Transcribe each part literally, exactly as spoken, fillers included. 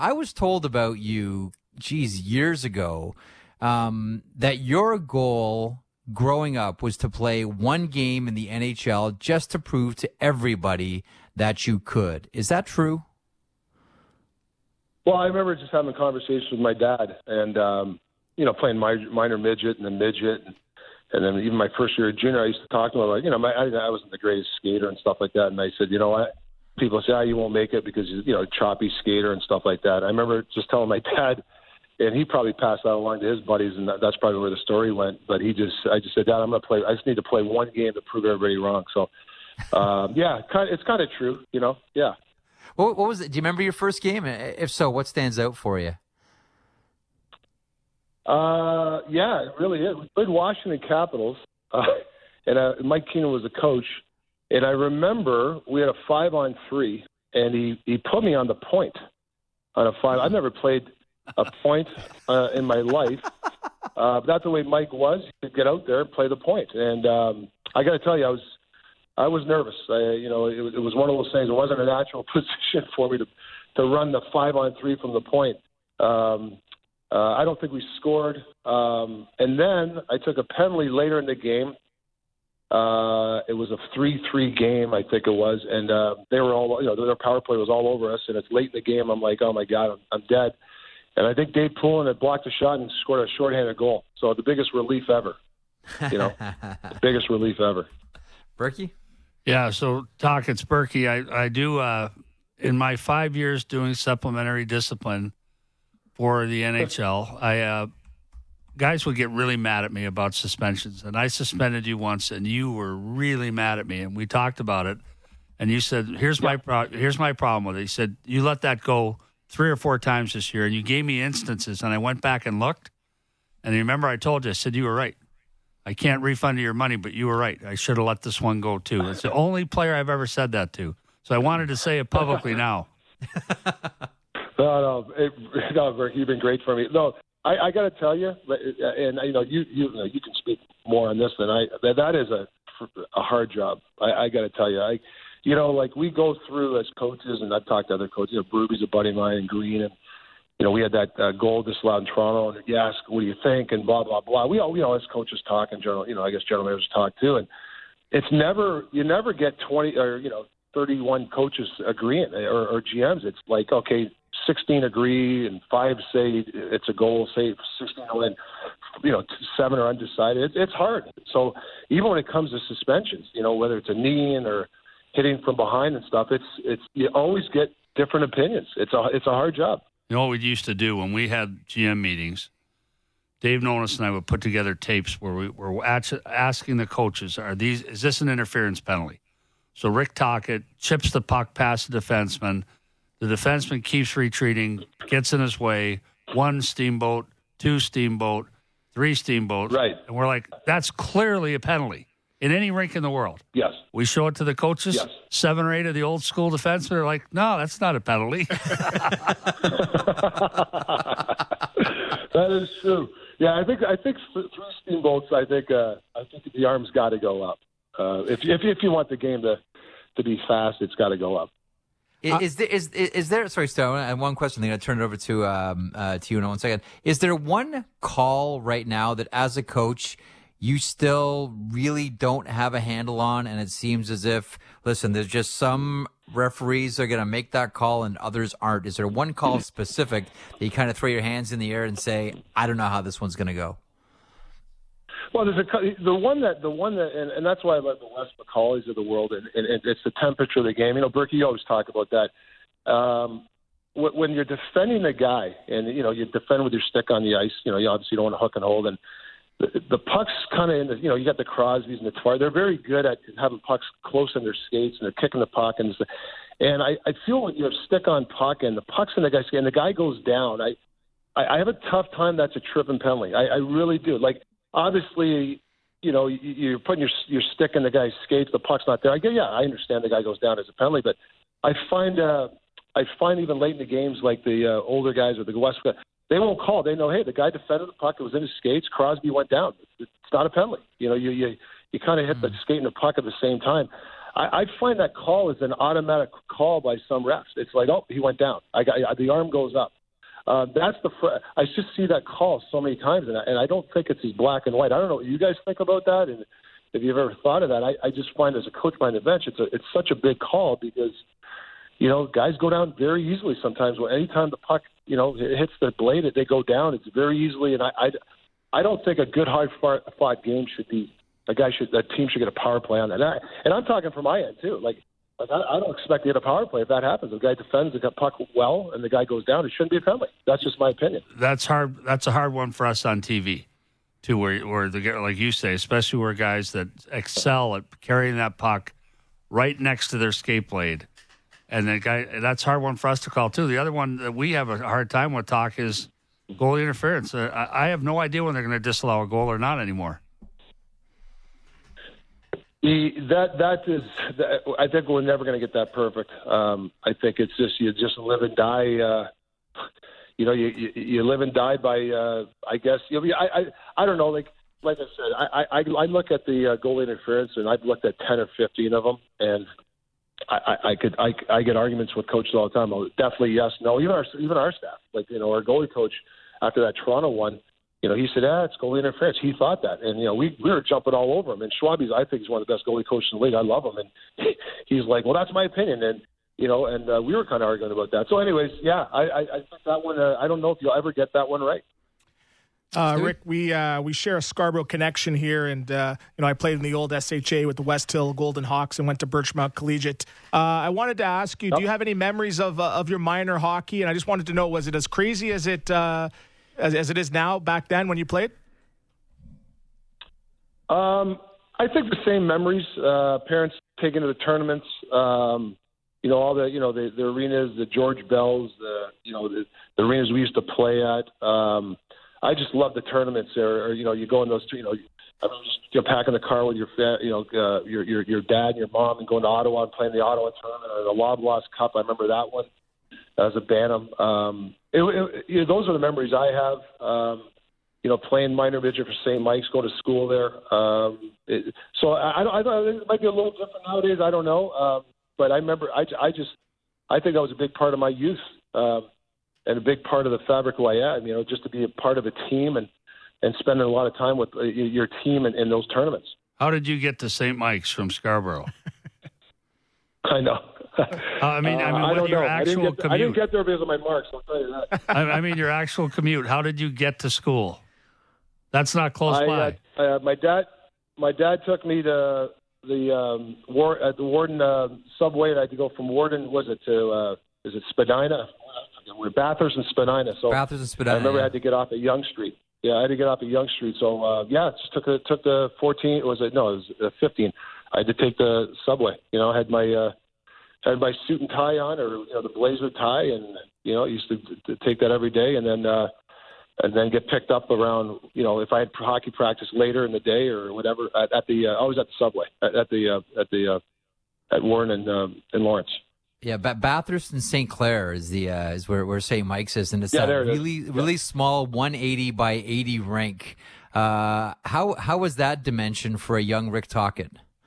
I was told about you, geez, years ago, um, that your goal growing up was to play one game in the N H L just to prove to everybody that you could. Is that true? Well, I remember just having a conversation with my dad and, um, you know, playing minor, minor midget and then midget. And, and then even my first year at junior, I used to talk to him like, you know, my, I, I wasn't the greatest skater and stuff like that. And I said, you know what? People say, oh, you won't make it because, you know, choppy skater and stuff like that. I remember just telling my dad, and he probably passed that along to his buddies, and that, that's probably where the story went. But he just, I just said, Dad, I'm going to play. I just need to play one game to prove everybody wrong. So, um, yeah, kind of, it's kind of true, you know. Yeah. What, what was it? Do you remember your first game? If so, what stands out for you? Uh, yeah, it really is. We played Washington Capitals, uh, and uh, Mike Keenan was the coach. And I remember we had a five on three, and he, he put me on the point on a five. I've never played a point uh, in my life. Uh, but that's the way Mike was. He could get out there and play the point. And um, I got to tell you, I was I was nervous. I, you know, it, it was one of those things. It wasn't a natural position for me to to run the five on three from the point. Um, uh, I don't think we scored. Um, and then I took a penalty later in the game. Uh, it was a three three game, I think it was, and uh, they were all, you know, their power play was all over us. And it's late in the game. I'm like, oh my God, I'm, I'm dead. And I think Dave Poulin had blocked a shot and scored a shorthanded goal. So the biggest relief ever, you know, the biggest relief ever. Berkey? Yeah. So talk, it's Berkey. I, I do, uh, in my five years doing supplementary discipline for the N H L, I, uh, guys would get really mad at me about suspensions. And I suspended you once and you were really mad at me. And we talked about it. And you said, here's yeah. my pro- here's my problem with it. He said, you let that go three or four times this year, and you gave me instances, and I went back and looked, and you remember I told you, I said, you were right. I can't refund you your money, but you were right. I should have let this one go, too. It's the only player I've ever said that to. So I wanted to say it publicly now. no, no, it, no, Berkey, you've been great for me. No, I, I got to tell you, and, you know, you, you, you can speak more on this than I, that, that is a, a hard job. I, I got to tell you, I, You know, like we go through as coaches, and I've talked to other coaches. You know, Bruby's a buddy of mine, and Green, and you know, we had that uh, goal disallowed in Toronto, and you ask, "What do you think?" and blah blah blah. We all, you know, as coaches talk, and general, you know, I guess general managers talk too. And it's never, you never get twenty or you know, thirty-one coaches agreeing or, or G Ms. It's like, okay, sixteen agree, and five say it's a goal, say sixteen win. You know, seven are undecided. It's, it's hard. So even when it comes to suspensions, you know, whether it's a knee in or hitting from behind and stuff, it's it's you always get different opinions. It's a it's a hard job. You know what we used to do when we had G M meetings? Dave Nonis and I would put together tapes where we were asking the coaches, "Are these is this an interference penalty?" So Rick Tocchet chips the puck past the defenseman. The defenseman keeps retreating, gets in his way. One steamboat, two steamboat, three steamboat, right? And we're like, "That's clearly a penalty." In any rink in the world. Yes. We show it to the coaches. Yes. Seven or eight of the old school defensemen are like, no, that's not a penalty. That is true. Yeah, I think I think three steamboats. I think uh, I think the arm's got to go up. Uh, if if if you want the game to to be fast, it's got to go up. Is, is there is is there? Sorry, Stone. And one question. Then I turn it over to um uh, to you in one second. Is there one call right now that, as a coach, you still really don't have a handle on, and it seems as if, listen, there's just some referees are going to make that call and others aren't? Is there one call specific that you kind of throw your hands in the air and say, I don't know how this one's going to go? Well, there's a the one that the one that, and, and that's why I love the Wes McCauley's of the world, and, and, and it's the temperature of the game. You know, Berkey, you always talk about that. Um, when you're defending a guy, and you know you defend with your stick on the ice, you know you obviously don't want to hook and hold, and the, the puck's kind of in the, you know, you got the Crosbys and the Tavares. They're very good at having pucks close in their skates, and they're kicking the puck. And, and I, I feel when you have stick on puck and the puck's in the guy's skate and the guy goes down, I, I, I have a tough time. That's a tripping penalty. I, I really do. Like, obviously, you know, you, you're putting your your stick in the guy's skates, the puck's not there. I get, yeah, I understand the guy goes down as a penalty, but I find uh, I find even late in the games, like the uh, older guys or the West, they won't call. They know, hey, the guy defended the puck. It was in his skates. Crosby went down. It's not a penalty. You know, you you, you kind of hit mm-hmm. the skate and the puck at the same time. I, I find that call is an automatic call by some refs. It's like, oh, he went down. I got the arm goes up. Uh, that's the. Fr- I just see that call so many times, and I, and I don't think it's as black and white. I don't know what you guys think about that, and if you've ever thought of that. I, I just find as a coach behind the bench, it's a, it's such a big call because, you know, guys go down very easily sometimes. Well, anytime the puck, you know, it hits the blade, they go down. It's very easily, and I, I, I don't think a good hard fought game should be. A guy should, a team should get a power play on that. And, I, and I'm talking from my end too. Like, like I, I don't expect to get a power play if that happens. If the guy defends the puck well and the guy goes down, it shouldn't be a penalty. That's just my opinion. That's hard. That's a hard one for us on T V, too. Where, where the like you say, especially where guys that excel at carrying that puck right next to their skate blade, and the guy. That's a hard one for us to call too. The other one that we have a hard time with talk is goalie interference. Uh, I, I have no idea when they're going to disallow a goal or not anymore. The, that that is, that, I think we're never going to get that perfect. Um, I think it's just you just live and die. Uh, you know, you, you you live and die by. Uh, I guess you know, I, I I don't know. Like like I said, I I, I look at the uh, goal interference, and I've looked at ten or fifteen of them, and I, I, I could I, I get arguments with coaches all the time. Oh, definitely yes, no. Even our even our staff, like you know, our goalie coach after that Toronto one. You know, he said, ah, it's goalie interference. He thought that. And, you know, we, we were jumping all over him. And Schwabe's, I think, he's one of the best goalie coaches in the league. I love him. And he, he's like, well, that's my opinion. And, you know, and uh, we were kind of arguing about that. So, anyways, yeah, I, I, I think that one, uh, I don't know if you'll ever get that one right. Uh, Rick, we uh, we share a Scarborough connection here, and uh, you know I played in the old S H A with the West Hill Golden Hawks and went to Birchmount Collegiate. Uh, I wanted to ask you, yep. do you have any memories of uh, of your minor hockey? And I just wanted to know, was it as crazy as it uh, as, as it is now back then when you played? Um, I think the same memories. Uh, parents taking to the tournaments. Um, you know, all the you know the, the arenas, the George Bells, the you know the, the arenas we used to play at. Um, I just love the tournaments there. Or, you know, you go in those, you know, I mean, just you know, packing the car with your, you know, uh, your your your dad and your mom, and going to Ottawa and playing the Ottawa tournament or the Loblaws Cup. I remember that one as a Bantam. Um, it, it, you know, those are the memories I have. Um, you know, playing minor midget for Saint Mike's, going to school there. Um, it, so I, I, I, it might be a little different nowadays. I don't know, um, but I remember. I, I just, I think that was a big part of my youth. Um, And a big part of the fabric of who I am, you know, just to be a part of a team and, and spending a lot of time with uh, your team in, in those tournaments. How did you get to Saint Mike's from Scarborough? I know. Uh, I mean, I mean, uh, what I don't your know. actual I didn't, get, commute? I didn't get there because of my marks. I'll tell you that. I, I mean, your actual commute. How did you get to school? That's not close I, by. Uh, uh, my dad, my dad took me to the um, War at the Warden uh, subway, and I had to go from Warden. Was it to? Uh, is it Spadina? We're Bathurst and Spadina. So Bathurst and Spadina. I remember yeah. I had to get off at Yonge Street. Yeah, I had to get off at Yonge Street. So uh, yeah, it just took the took the fourteen. Was it no? It was uh, fifteen. I had to take the subway. You know, I had my uh, had my suit and tie on, or you know, the blazer tie, and you know, I used to, to take that every day, and then uh, and then get picked up around. You know, if I had hockey practice later in the day or whatever, at, at the uh, I was at the subway at, at the uh, at the uh, at Warren and uh, in Lawrence. Yeah, ba- Bathurst and Saint Clair is the uh, is where, where Saint Mike's is, and it's Yeah, a there it is. really really small one eighty by eighty rink. Uh, how how was that dimension for a young Rick Tocchet?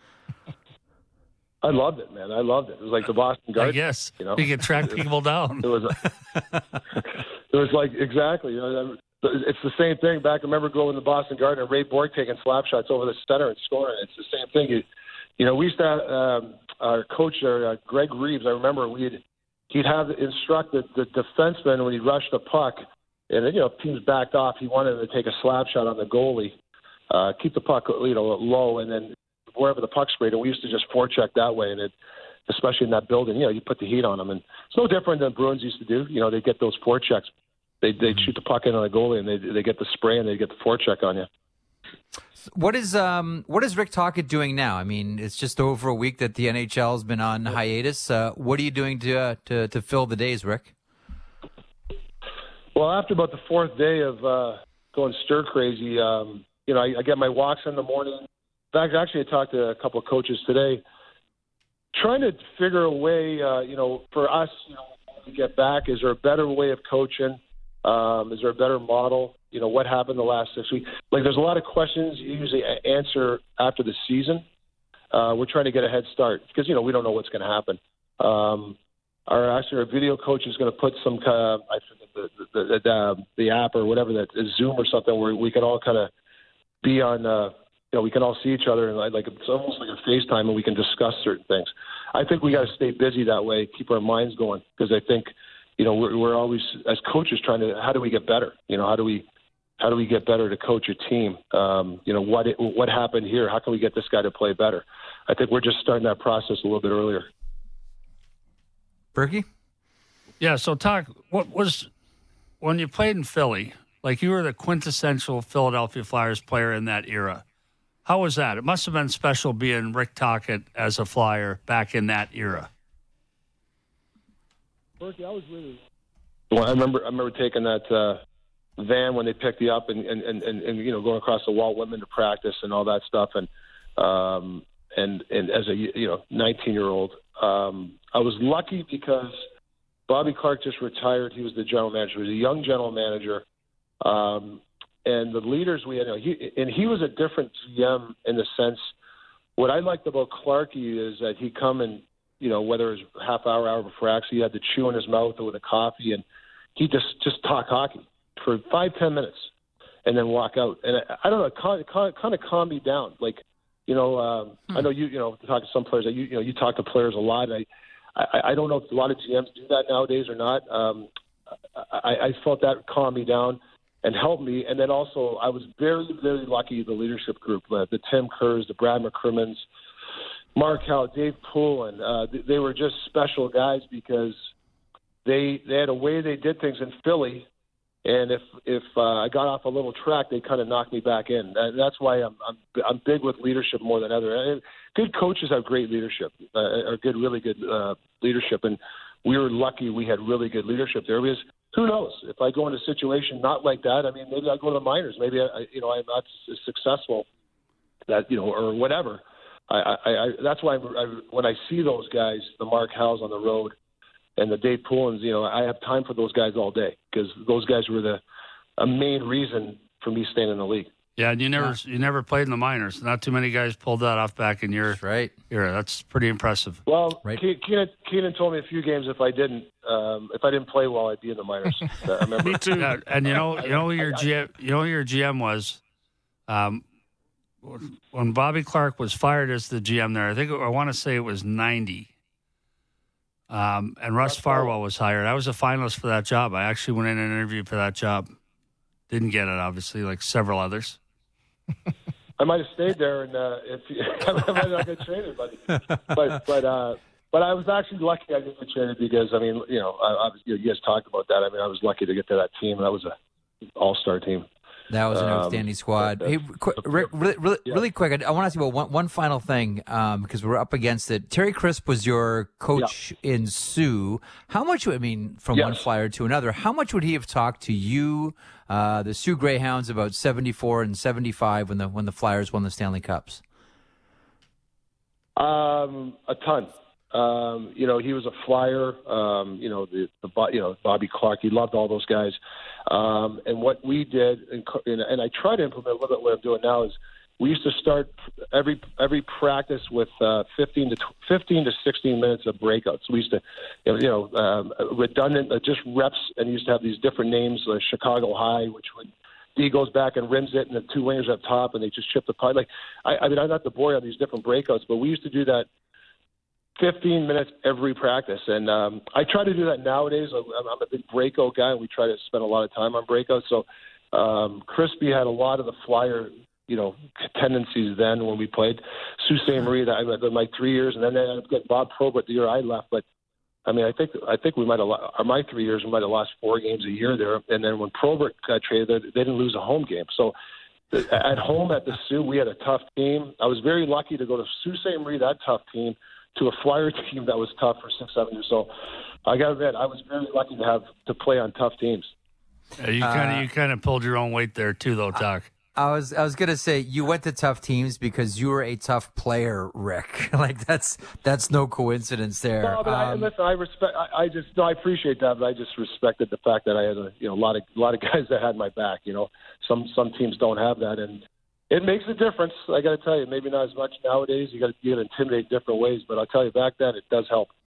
I loved it, man. I loved it. It was like the Boston I Garden. guess you know, you can track people down. It was. A, it was like exactly. You know, it's the same thing. Back, I remember going to the Boston Garden and Ray Borg taking slap shots over the center and scoring. It's the same thing. You, you know, we used to have, um, our coach, uh, Greg Reeves. I remember we'd he'd have instruct the, the defenseman when he rushed the puck, and you know, if teams backed off, he wanted to take a slap shot on the goalie, uh, keep the puck, you know, low, and then wherever the puck sprayed, and we used to just forecheck that way, and it, especially in that building, you know, you put the heat on them, and it's no different than Bruins used to do. You know, they get those forechecks, they they shoot the puck in on the goalie, and they they get the spray, and they get the forecheck on you. What is um what is Rick Tocchet doing now? I mean, it's just over a week that the N H L has been on hiatus. Uh, what are you doing to uh, to to fill the days, Rick? Well, after about the fourth day of uh, going stir crazy, um, you know, I, I get my walks in the morning. In fact, actually, I talked to a couple of coaches today, trying to figure a way, uh, you know, for us, you know, to get back. Is there a better way of coaching? Um, is there a better model? You know, what happened the last six weeks? Like, there's a lot of questions you usually answer after the season. uh, we're trying to get a head start because, you know, we don't know what's going to happen. Um, our actually our video coach is going to put some kind of, I forget the the, the, uh, the app or whatever, that is Zoom or something, where we can all kind of be on, uh, you know, we can all see each other and like it's almost like a FaceTime, and we can discuss certain things. I think we got to stay busy that way, keep our minds going, because I think, you know, we're, we're always as coaches trying to, how do we get better? You know, how do we how do we get better to coach a team? Um, you know, what it, what happened here? How can we get this guy to play better? I think we're just starting that process a little bit earlier. Berkey? Yeah, so talk, what was, when you played in Philly, like you were the quintessential Philadelphia Flyers player in that era. How was that? It must have been special being Rick Tocchet as a Flyer back in that era. Berkey, I was really... Well, I remember I remember taking that uh, van when they picked you up and, and, and, and, and, you know, going across the Walt Whitman to practice and all that stuff. And, um, and, and as a, you know, nineteen-year-old, um, I was lucky because Bobby Clarke just retired. He was the general manager. He was a young general manager. Um, and the leaders we had, you know, he, and he was a different G M in the sense, what I liked about Clarky is that he'd come and, you know, whether it was half hour, hour before actually, he had the chew in his mouth or with a coffee, and he just, just talk hockey for five, ten minutes and then walk out. And I, I don't know, it kind of, kind of calmed me down. Like, you know, um, hmm. I know you, you know, talk to some players, that you, you know, you talk to players a lot. And I, I, I don't know if a lot of G Ms do that nowadays or not. Um, I, I felt that calmed me down and helped me. And then also, I was very, very lucky, the leadership group, uh, the Tim Kerrs, the Brad McCrimmons, Mark Howe, Dave Poulin, uh, they, they were just special guys because they they had a way they did things in Philly. And if if uh, I got off a little track, they kind of knocked me back in. And that's why I'm I'm I'm big with leadership more than other. And good coaches have great leadership, uh, or good, really good uh, leadership. And we were lucky we had really good leadership there. Because who knows, if I go in a situation not like that, I mean, maybe I go to the minors. Maybe I, you know, I'm not as successful that, you know, or whatever. I, I, I that's why I, when I see those guys, the Mark Howes on the road, and the Dave Poulins, you know, I have time for those guys all day because those guys were the a main reason for me staying in the league. Yeah, and you never yeah. you never played in the minors. Not too many guys pulled that off back in your That's right. era. That's pretty impressive. Well, right. Keenan, Keenan told me a few games if I didn't um, if I didn't play well, I'd be in the minors. I remember. Me too. Yeah, and you know, you know who your G M, you know who your G M was. Um, when Bobby Clarke was fired as the G M there, I think I want to say it was ninety. Um, and Russ Farwell was hired. I was a finalist for that job. I actually went in and interviewed for that job. Didn't get it, obviously, like several others. I might have stayed there, and uh, if I might not get traded, buddy. But but uh, but I was actually lucky I didn't get traded because I mean, you know, I, I was, you, know, you guys talked about that. I mean, I was lucky to get to that team. That was a all-star team. That was an outstanding um, squad. Hey, quick, Rick, really, really, yeah. really quick, I, I want to ask you about one, one final thing um, because we're up against it. Terry Crisp was your coach yeah. in Sioux. How much, I mean, from yes. one Flyer to another, how much would he have talked to you, uh, the Sioux Greyhounds, about seventy-four and seventy-five when the when the Flyers won the Stanley Cups? Um, a ton. Um, you know, he was a Flyer. Um, you know, the, the you know Bobby Clarke. He loved all those guys. Um, and what we did, and, and I try to implement a little bit what I'm doing now, is we used to start every every practice with uh, fifteen to sixteen minutes of breakouts. We used to, you know, um, redundant, uh, just reps, and used to have these different names, like Chicago High, which would D goes back and rims it, and the two wingers up top, and they just chip the puck. Like, I, I mean, I'm not the boy on these different breakouts, but we used to do that fifteen minutes every practice. And um, I try to do that nowadays. I'm, I'm a big breakout guy, and we try to spend a lot of time on breakouts. So um, Crispy had a lot of the Flyer, you know, tendencies then when we played. Sault Ste. Marie, that I had like three years, and then I got Bob Probert the year I left. But I mean, I think I think we might have or my three years we might have lost four games a year there. And then when Probert got traded, they didn't lose a home game. So at home at the Sioux, we had a tough team. I was very lucky to go to Sault Ste. Marie, that tough team, to a Flyer team that was tough for six, seven years. So I got to admit, I was very lucky to have to play on tough teams. Yeah, you kind of uh, you kind of pulled your own weight there too, though, Doc. I was I was gonna say you went to tough teams because you were a tough player, Rick. Like that's that's no coincidence there. No, but um, I, listen, I respect. I, I just no, I appreciate that, but I just respected the fact that I had a you know a lot of a lot of guys that had my back. You know, some some teams don't have that, and It makes a difference. I got to tell you, maybe not as much nowadays. You got to you got to intimidate different ways, but I'll tell you back then, it does help.